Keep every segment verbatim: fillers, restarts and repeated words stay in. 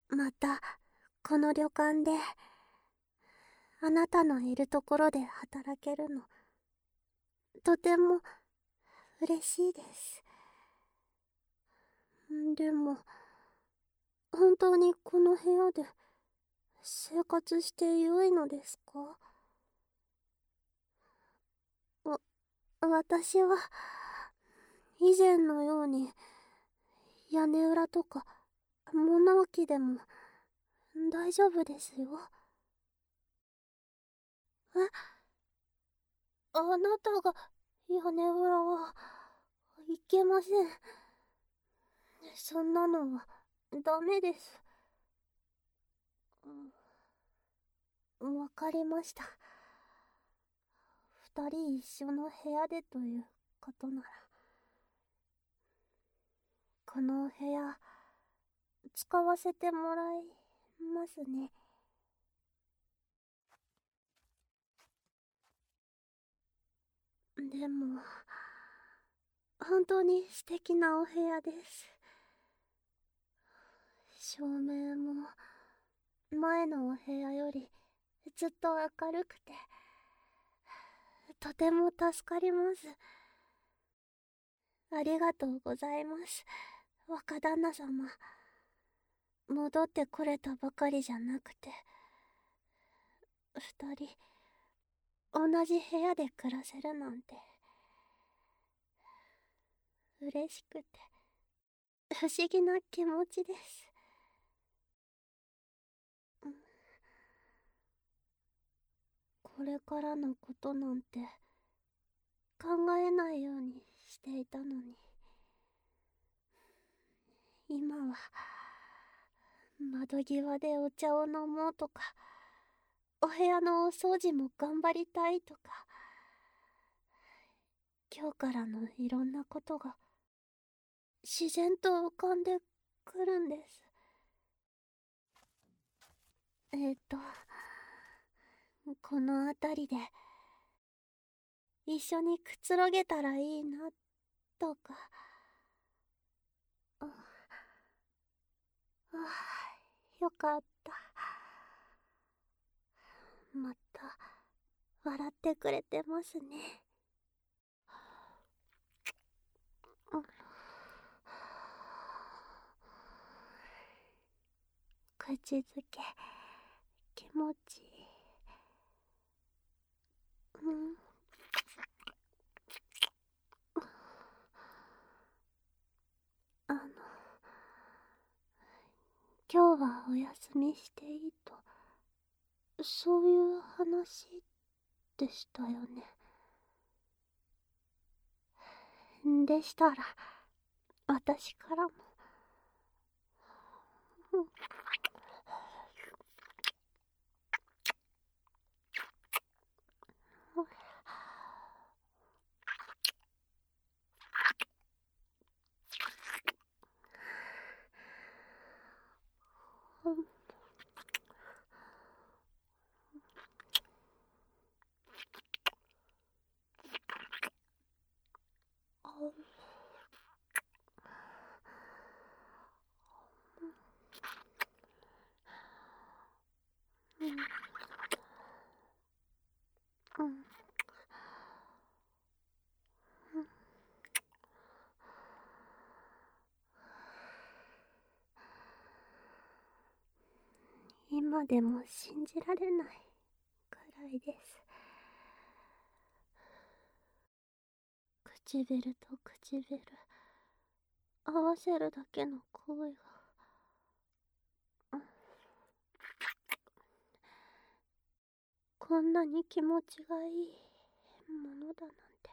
また、この旅館で、あなたのいるところで働けるの、とても嬉しいです。でも、本当にこの部屋で生活して良いのですか？わ、私は、以前のように、屋根裏とか、物置でも、大丈夫ですよ。え、あなたが屋根裏は、いけません。そんなのは、ダメです。うん、わかりました。二人一緒の部屋でということなら、この部屋、使わせてもらいますね。でも、本当に素敵なお部屋です。照明も、前のお部屋よりずっと明るくて、とても助かります。ありがとうございます、若旦那様。戻ってこれたばかりじゃなくて、二人、同じ部屋で暮らせるなんて、嬉しくて、不思議な気持ちです。これからのことなんて考えないようにしていたのに、今は窓際でお茶を飲もうとか、お部屋のお掃除も頑張りたいとか、今日からのいろんなことが自然と浮かんでくるんです。えー、っとこの辺りで一緒にくつろげたらいいなとか。ああ、よかった。また笑ってくれてますね。口づけ気持ちいい。うん、あの今日はお休みしていいと、そういう話でしたよね。でしたら私からも。うん、今でも信じられないくらいです。唇と唇合わせるだけの声が、こんなに気持ちがいいものだなんて、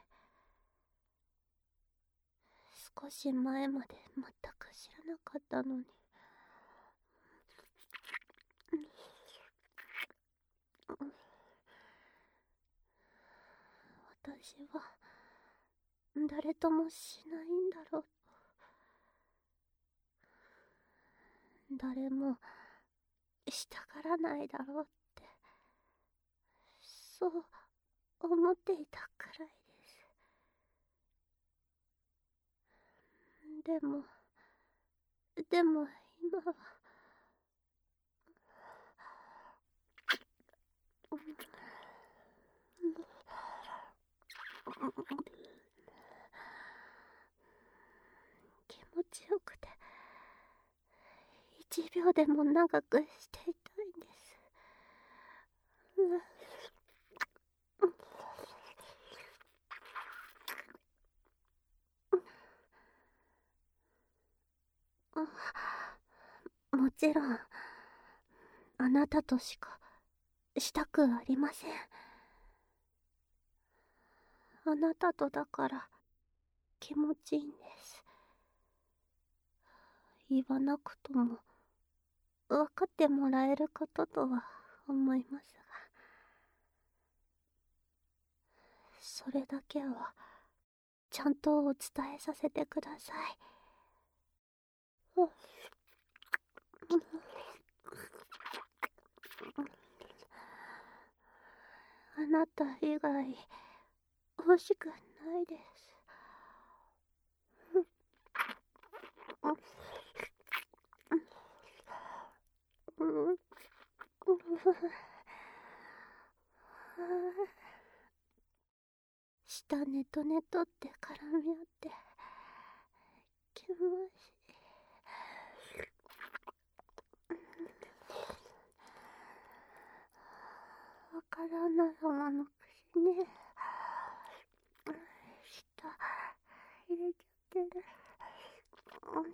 少し前まで全く知らなかったのに。私は誰ともしないんだろう。誰もしたがらないだろうって、そう思っていたくらいです。でもでも今はちびょうでも長くしていたいんです。もちろんあなたとしかしたくありません。あなたとだから気持ちいいんです。言わなくとも分かってもらえることとは思いますが、それだけはちゃんとお伝えさせてください。あなた以外欲しくないです。舌ネトネトって絡み合って気持ちいい。若旦那様の口に舌入れちゃってる。すごい。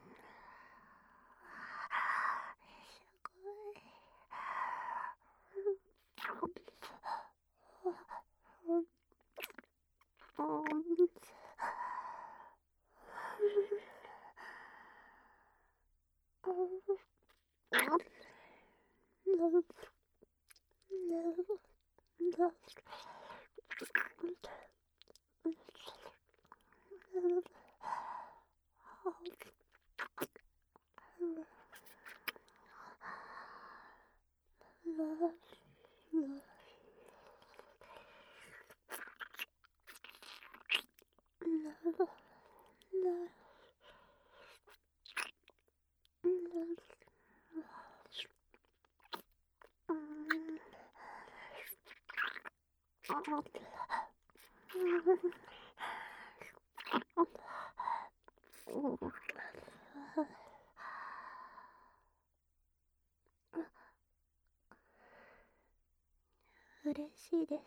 嬉しいです。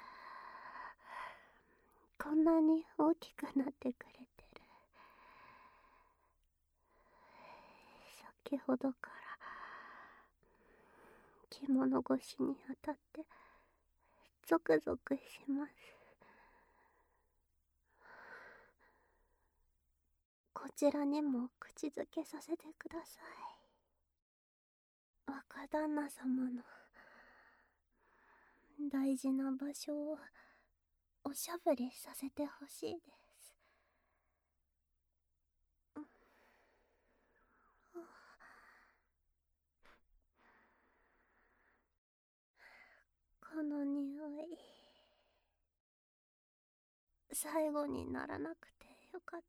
こんなに大きくなってくれてる。先ほどから着物越しに当たってゾクゾクします。こちらにも口づけさせてください。若旦那様の大事な場所をおしゃぶりさせてほしいです。この匂い、最後にならなくてよかった。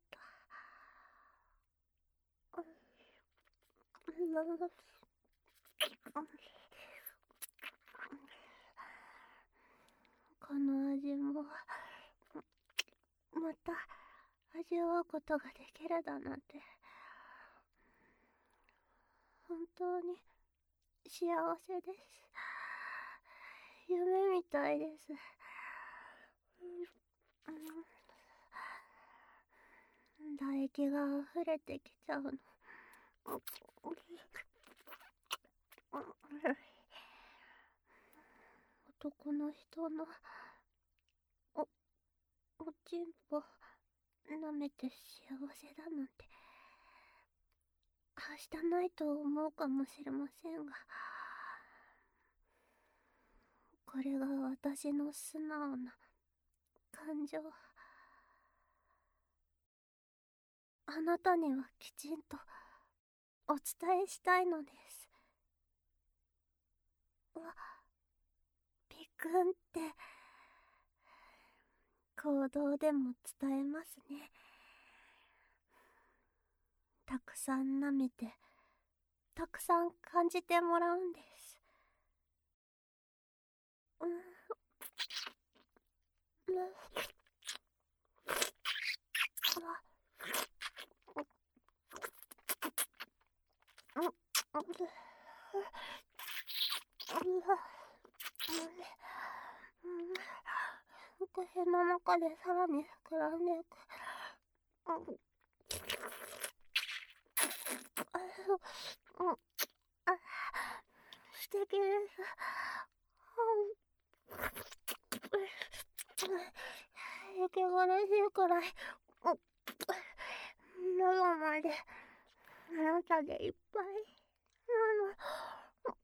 この味もまた味わうことができるだなんて本当に幸せです。夢みたいです。唾液が溢れてきちゃうの。男の人のお、おちんぽ舐めて幸せだなんてはしたないと思うかもしれませんが、これが私の素直な感情。あなたにはきちんとお伝えしたいのです。わ、ピくんって行動でも伝えますね。たくさん舐めてたくさん感じてもらうんです。うん、 腹辺の中でさらに膨らんでいく。素敵です。息苦しいくらい喉まであなたでいっぱいなの。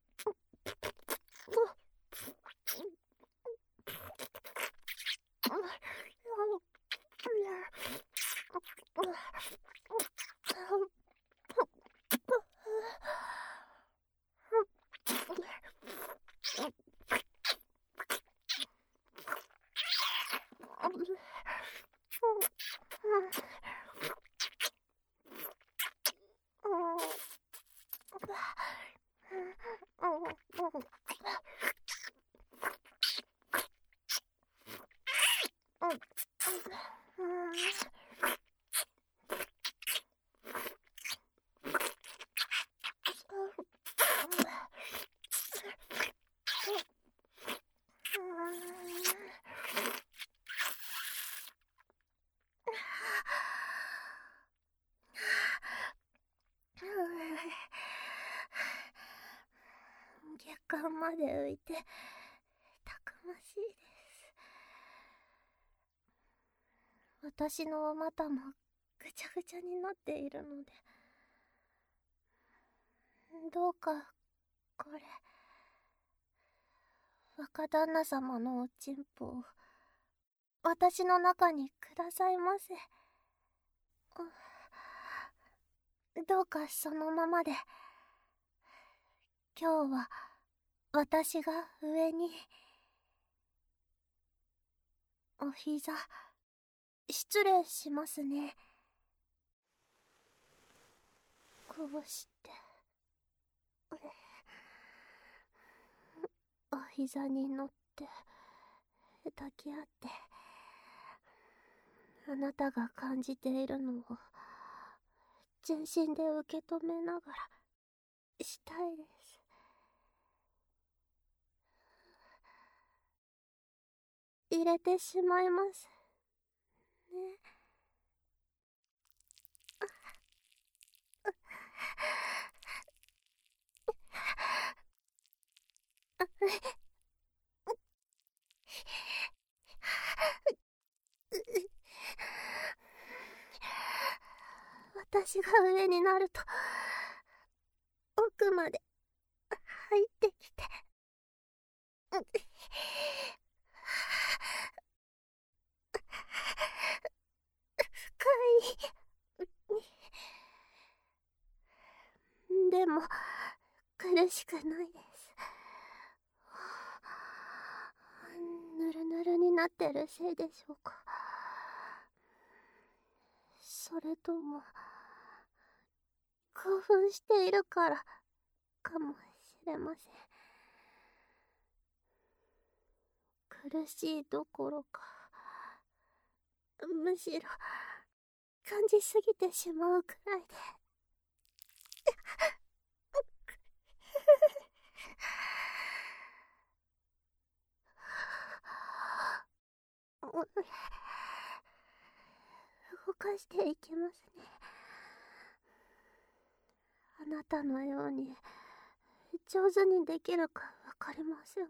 月間まで浮いてたくましいです。私のお股もぐちゃぐちゃになっているので、どうかこれ若旦那様のおちんぽを私の中にくださいませ。どうかそのままで。今日は私が上に。お膝失礼しますね。こうしてお膝に乗って抱き合って、あなたが感じているのを全身で受け止めながらしたいです。入れてしまいますね。私が上になると奥まで入ってきて、深い。でも苦しくないです。ぬるぬるになってるせいでしょうか。それとも興奮しているからかもしれません。苦しいどころか、むしろ感じすぎてしまうくらいで。動かしていきますね。あなたのように上手にできるかわかりませんが、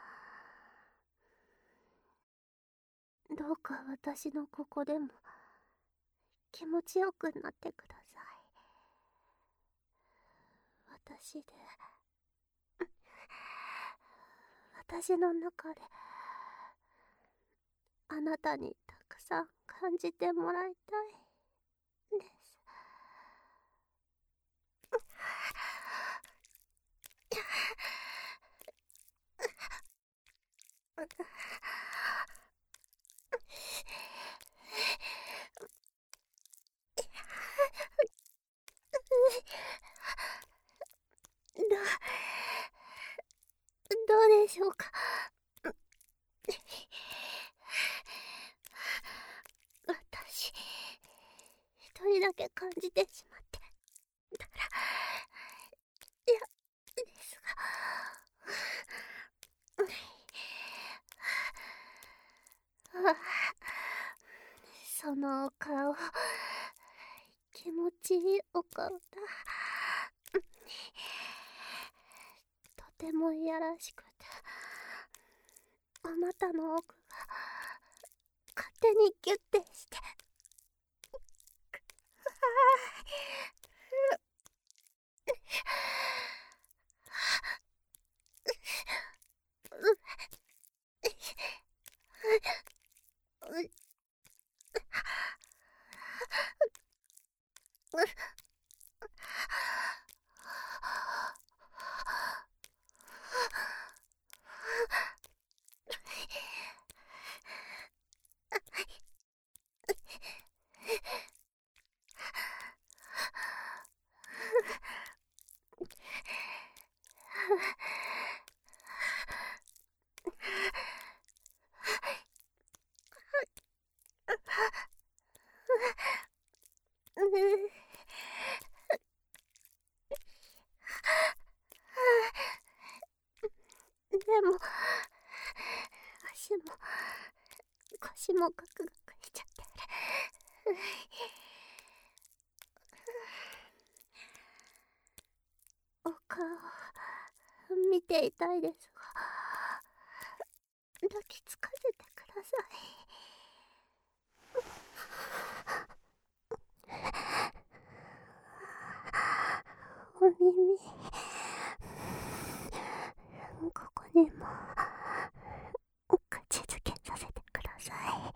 どうか私のここでも気持ちよくなってください。私で私の中であなたにたくさん感じてもらいたいです。どどうでしょうか。私一人だけ感じてしまってたらそのお顔、気持ちいいお顔だ。とてもいやらしくて、あなたの奥が勝手にギュッてして、でも足も腰もガクガクしちゃってる。お顔見ていたいですが、抱きつかせてください。お耳、ここにも口づけさせてください。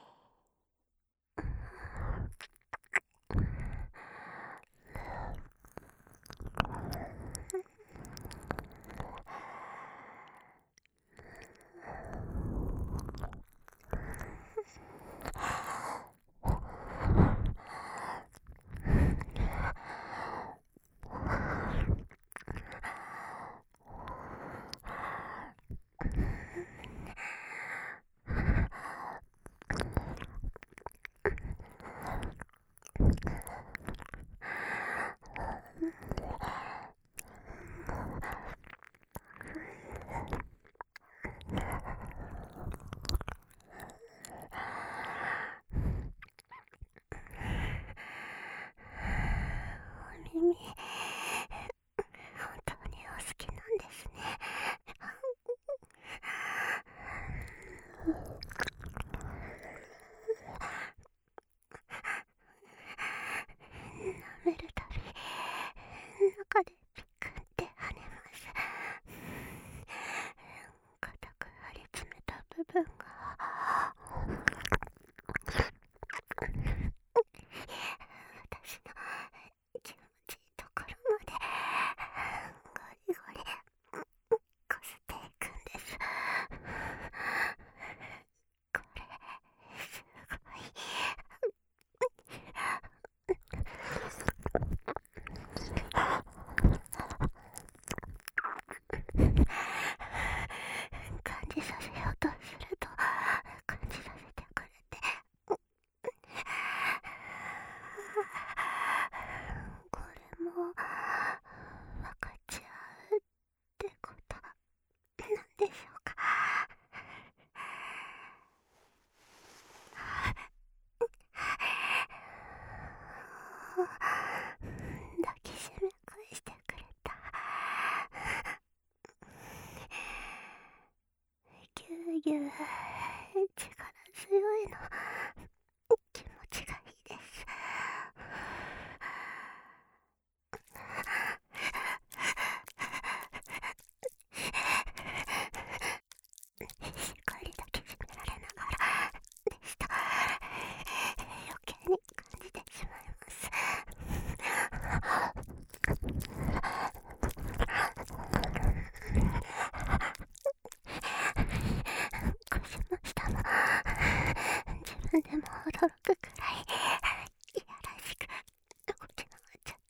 お耳、本当にお好きなんですね。舐めるたび中でピクって跳ねます。固く張り詰めた部分が私の気持ちいいところまでゴリゴリこすっていくんです。これすごい感じさせようとすると感じさせてくれて、これも分かっちゃうってことなんでしょうか。抱きしめ返してくれた。ぎゅうぎゅう力強いの気持ちがいいです。しっかり抱きしめられながらでした。余計に感じてしまいます。腰も下も自分でも驚くくらいいやらしく動き回っちゃって、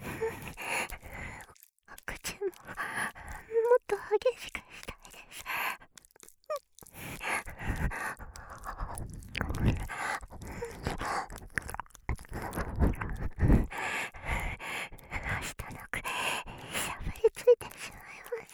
お口ももっと激しくしたいです。はしたなくしゃぶりついてしまいます。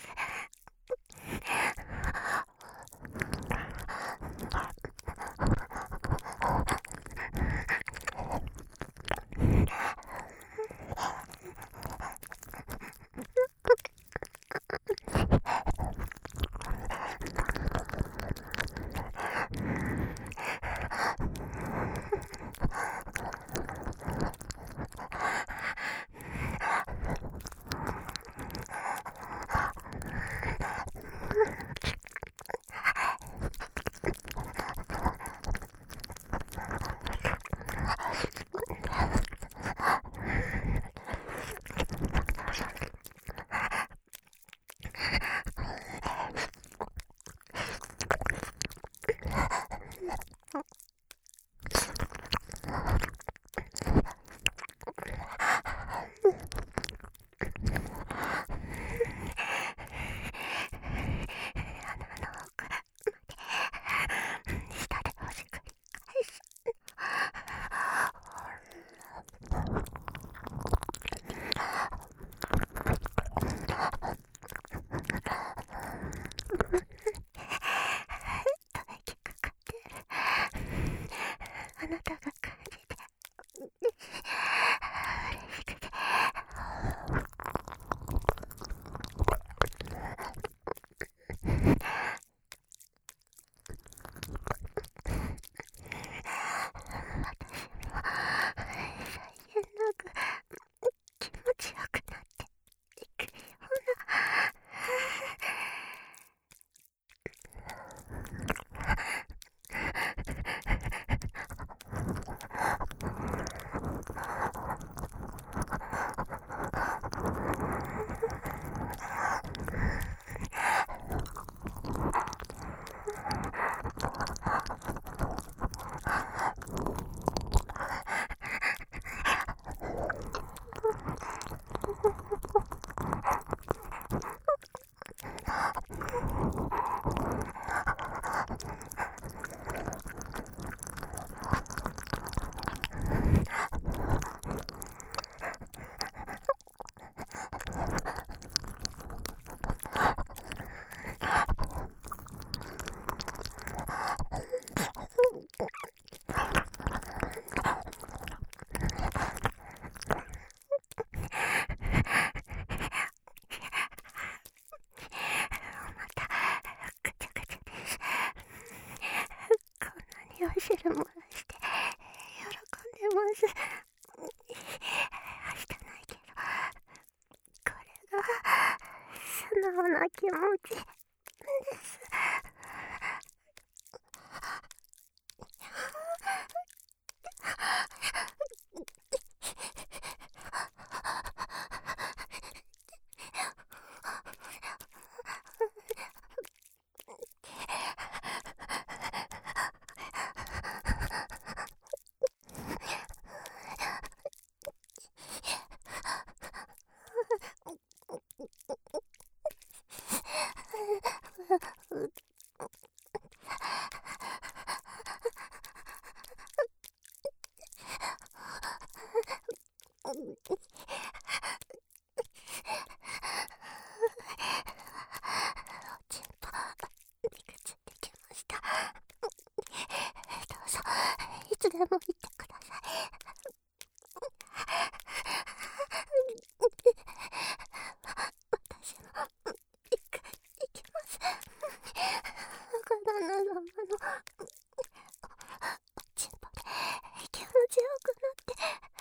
汁漏らして喜んでます。はしたないけど、これが素直な気持ちです。いつでも言ってください。私も行く、行きます。旦那様のおちんぽで気持ちよくなって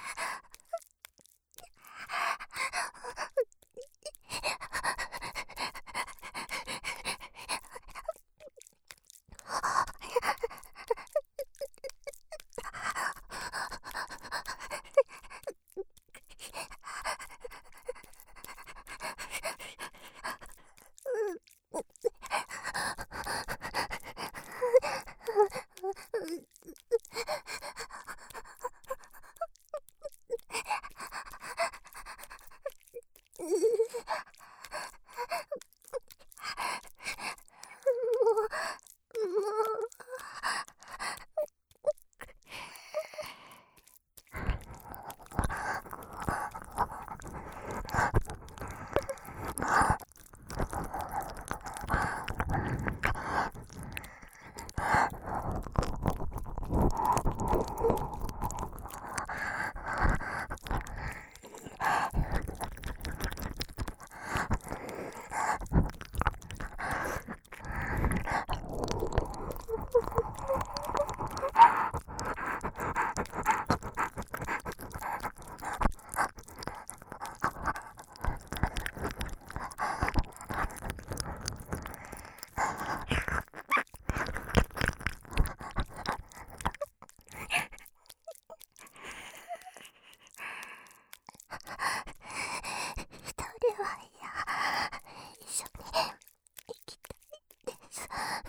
一人は嫌、一緒に行きたいです。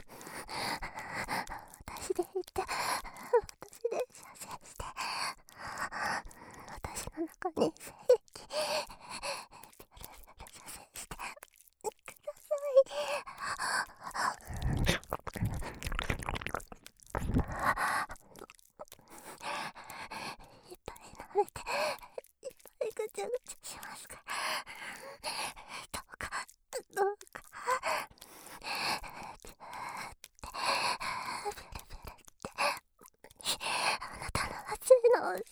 私で行って私で射精して私の中に精液ピュルピュル射精してください。いっぱい舐めていっぱいぐちゃぐちゃしますから、どうかどうかピューってピュルピュルってあなたの熱いのを注いで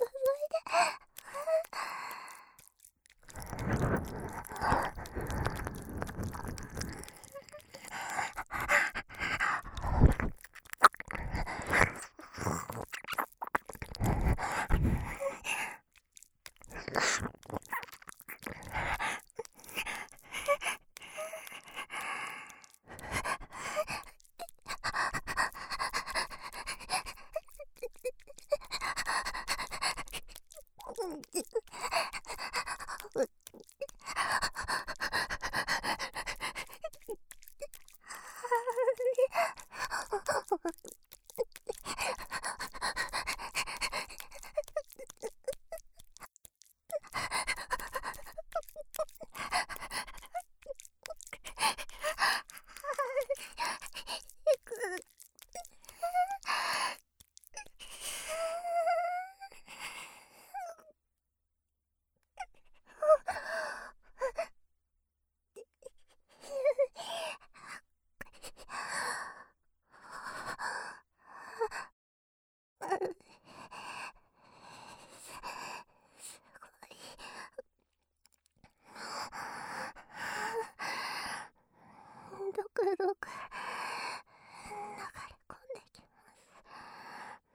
どくどく流れ込んできます。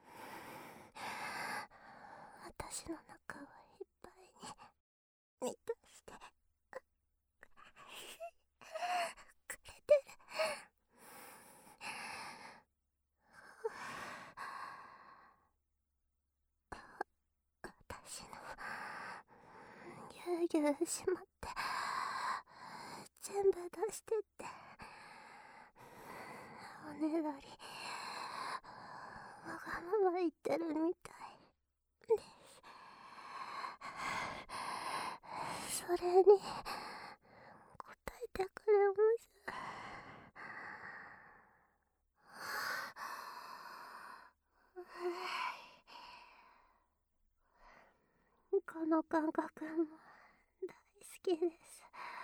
私の中をいっぱいに満たしてくれてる。私のぎゅうぎゅうしまって全部出してっておねだりわがまま言ってるみたいです。それに答えてくれます。この感覚も大好きです。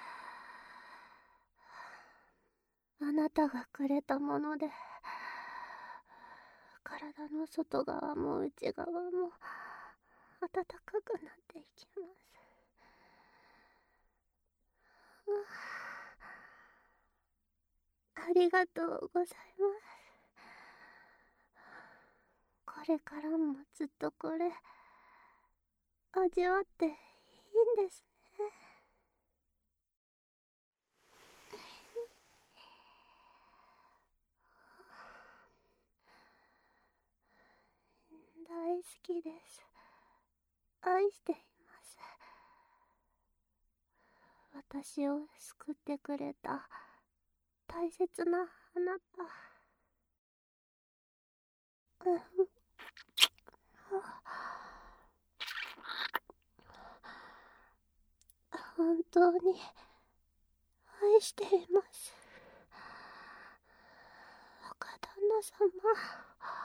あなたがくれたもので体の外側も内側も暖かくなっていきます。ありがとうございます。これからもずっとこれ味わっていいんですね。大好きです。愛しています。私を救ってくれた大切なあなた。うん。本当に愛しています。若旦那様。